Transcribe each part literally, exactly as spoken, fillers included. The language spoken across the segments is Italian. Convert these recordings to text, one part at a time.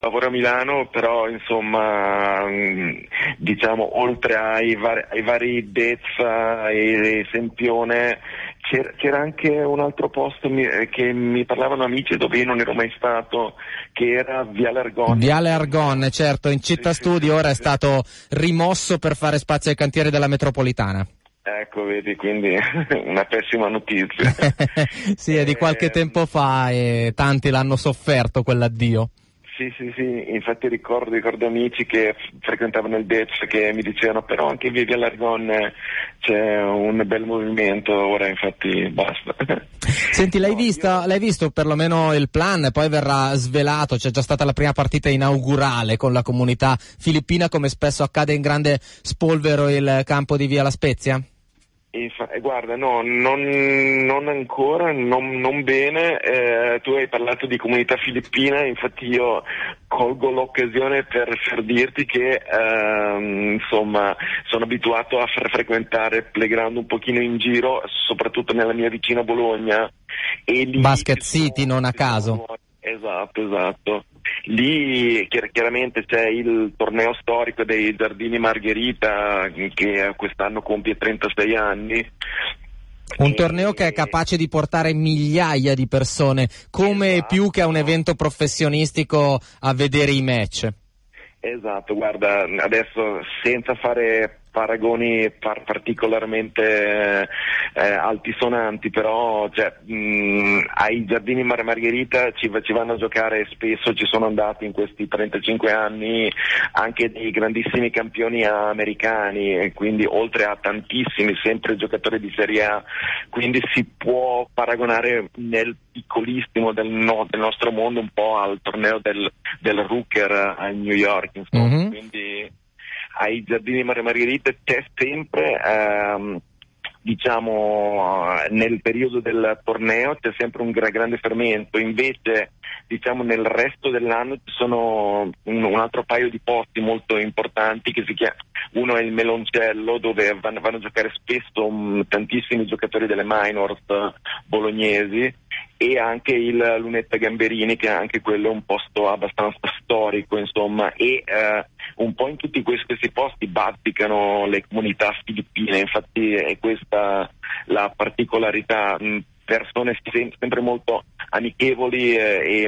lavoro a Milano, però insomma, diciamo, oltre ai vari, ai vari Bezza e Sempione, c'era, c'era anche un altro posto mi, che mi parlavano amici dove io non ero mai stato, che era Viale Argonne. Viale Argonne, certo, in Città sì, Studi sì, ora sì, è sì. stato rimosso per fare spazio ai cantieri della metropolitana. Ecco, vedi, quindi una pessima notizia. Sì, è di qualche eh, tempo fa e tanti l'hanno sofferto quell'addio. Sì, sì, sì, infatti ricordo, ricordo amici che frequentavano il D E Z che mi dicevano però anche in via Largonne c'è un bel movimento, ora infatti basta. Senti, l'hai, no, vista, io... l'hai visto perlomeno il plan, poi verrà svelato, c'è già stata la prima partita inaugurale con la comunità filippina, come spesso accade in grande spolvero il campo di Via La Spezia? Infa- guarda, no, non, non ancora, non, non bene, eh, tu hai parlato di comunità filippina, infatti io colgo l'occasione per, per dirti che ehm, insomma sono abituato a far frequentare playground un pochino in giro, soprattutto nella mia vicina Bologna. E lì Basket City, sono, non a caso. sono, esatto, esatto. Lì chiaramente c'è il torneo storico dei Giardini Margherita che quest'anno compie trentasei anni. Un e... torneo che è capace di portare migliaia di persone, come esatto. più che a un evento professionistico a vedere i match. Esatto, guarda, adesso senza fare paragoni par- particolarmente eh, altisonanti, però cioè, mh, ai Giardini Mar- Margherita ci, ci vanno a giocare spesso, ci sono andati in questi trentacinque anni anche dei grandissimi campioni americani, e quindi oltre a tantissimi sempre giocatori di Serie A, quindi si può paragonare nel piccolissimo del, no, del nostro mondo un po' al torneo del, del Rooker a New York, insomma. Mm-hmm. Quindi ai Giardini Mar- Margherita c'è sempre, ehm, diciamo, nel periodo del torneo c'è sempre un gra- grande fermento, invece diciamo nel resto dell'anno ci sono un, un altro paio di posti molto importanti che si chiama, uno è il Meloncello dove vanno, vanno a giocare spesso um, tantissimi giocatori delle minors uh, bolognesi, e anche il Lunetta Gamberini, che anche quello è un posto abbastanza storico, insomma, e eh, un po' in tutti questi, questi posti bazzicano le comunità filippine, infatti è questa la particolarità, mh, persone sem- sempre molto amichevoli eh, e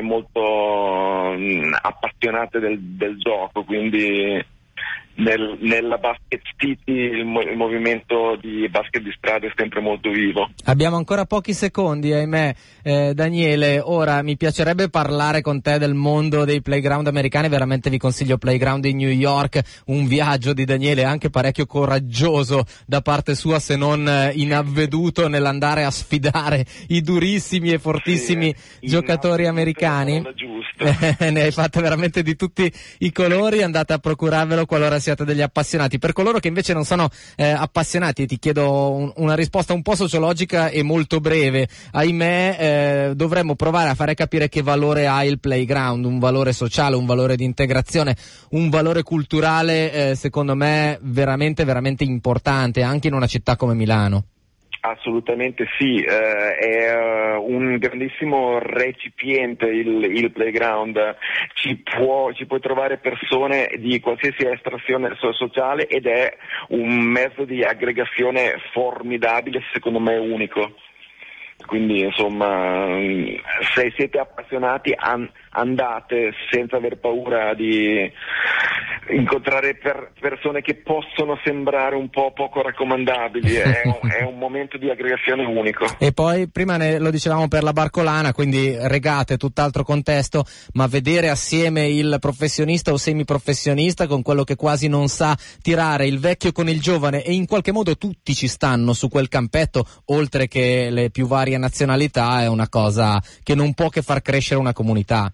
molto mh, appassionate del, del gioco, quindi Nel, nella Basket City il, mo- il movimento di basket di strada è sempre molto vivo. Abbiamo ancora pochi secondi, ahimè, eh, Daniele. Ora mi piacerebbe parlare con te del mondo dei playground americani, veramente vi consiglio Playground in New York, un viaggio di Daniele anche parecchio coraggioso da parte sua, se non eh, inavveduto nell'andare a sfidare i durissimi e fortissimi sì, giocatori americani. Ne hai fatte veramente di tutti i colori, andate a procurarvelo qualora siate degli appassionati. Per coloro che invece non sono eh, appassionati, ti chiedo un, una risposta un po' sociologica e molto breve. Ahimè, eh, dovremmo provare a fare capire che valore ha il playground, un valore sociale, un valore di integrazione, un valore culturale, eh, secondo me veramente veramente importante anche in una città come Milano. Assolutamente sì, eh, è uh, un grandissimo recipiente il, il playground, ci può, ci puoi trovare persone di qualsiasi estrazione so- sociale ed è un mezzo di aggregazione formidabile, secondo me unico. Quindi insomma, se siete appassionati an- andate senza aver paura di incontrare per persone che possono sembrare un po' poco raccomandabili, è un, è un momento di aggregazione unico. E poi prima ne, lo dicevamo per la Barcolana, quindi regate, tutt'altro contesto, ma vedere assieme il professionista o semiprofessionista con quello che quasi non sa tirare, il vecchio con il giovane, e in qualche modo tutti ci stanno su quel campetto, oltre che le più varie nazionalità, è una cosa che non può che far crescere una comunità.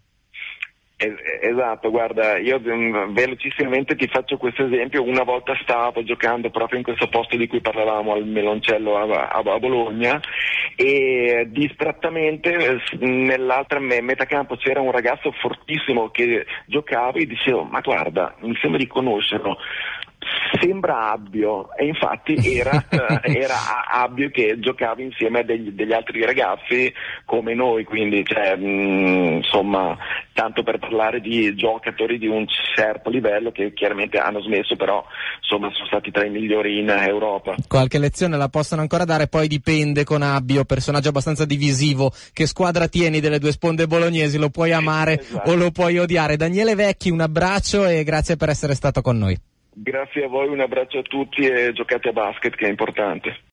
Esatto, guarda, io velocissimamente ti faccio questo esempio. Una volta stavo giocando proprio in questo posto di cui parlavamo, al Meloncello a, a, a Bologna, e distrattamente nell'altra metacampo c'era un ragazzo fortissimo che giocava e dicevo: ma guarda, mi sembra di conoscerlo. sembra Abbio, e infatti era, era Abbio che giocava insieme a degli, degli altri ragazzi come noi, quindi cioè, mh, insomma, tanto per parlare di giocatori di un certo livello che chiaramente hanno smesso, però insomma sono stati tra i migliori in Europa. Qualche lezione la possono ancora dare, poi dipende con Abbio, personaggio abbastanza divisivo, che squadra tieni delle due sponde bolognesi, lo puoi amare esatto. o lo puoi odiare. Daniele Vecchi, un abbraccio e grazie per essere stato con noi. Grazie a voi, un abbraccio a tutti e giocate a basket che è importante.